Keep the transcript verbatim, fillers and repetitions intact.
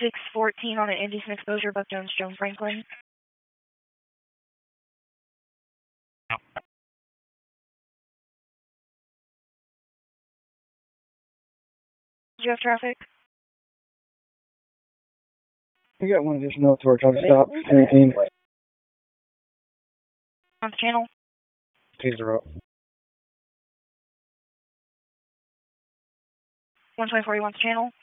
six fourteen on an indecent exposure, Buck Jones, Joan Franklin. Do you have traffic? We got one additional to our truck stop, anything. On the channel? Please zero. one twenty-four, you want the channel?